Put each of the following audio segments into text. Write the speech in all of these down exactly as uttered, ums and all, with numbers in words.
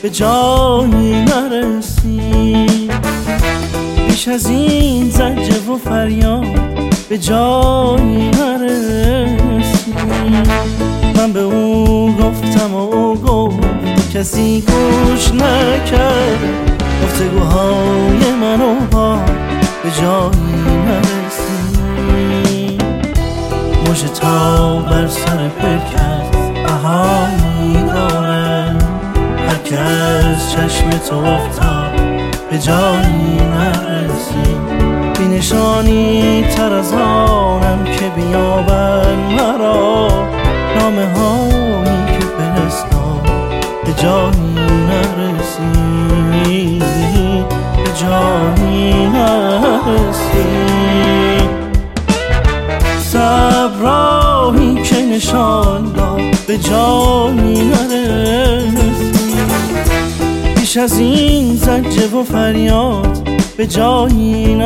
به جایی نرسید. بیش از این زجر و فریاد به جایی نرسید. من به او گفتم و او گفت کسی گوش نکرد. گفتگوهای من و با به جایی نرسید. مژه تا بر سر پرکت بهایی دارد. هر که از چشم تو افتاد به جایی نرسید. بی نشانی تر از آنم که بیابد مرا. نامه هایی که فرستاد به جایی نرسید. به جایی نرسید. صبراهی که نشان داد به جایی نرسید. بیش از این زجر و فریاد به جایی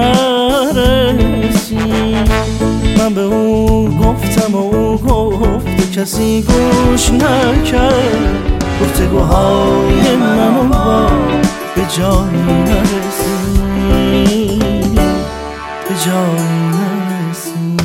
نرسید. من به او گفتم و او گفت کسی گوش نکرد. گفتگوهای من و با به جایی نرسید. به جایی نرسید.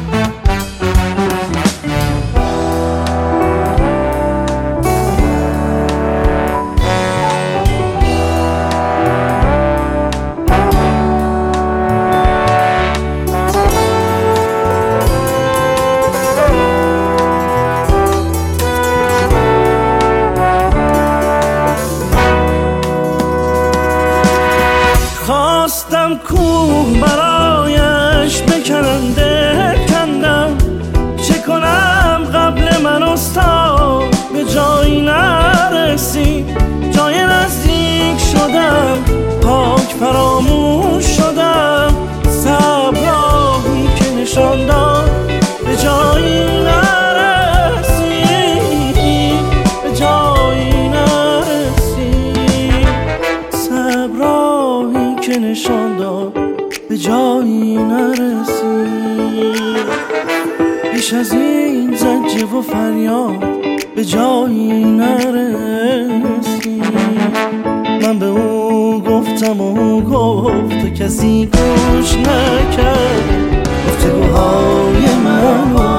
خواستم کوه برایش بکنم دل کندم. چه کنم قبل من استاد به جایی نرسید. جای نزدیک شدم پاک فراموش شدم. صبراهی که نشان داد به جایی نرسید. به جایی نرسید. صبراهی که نشان داد به جایی نرسید. بیش از این زجر و فریاد به جایی نرسید. من به او گفتم و او گفت کسی گوش نکرد. گفتگوهای من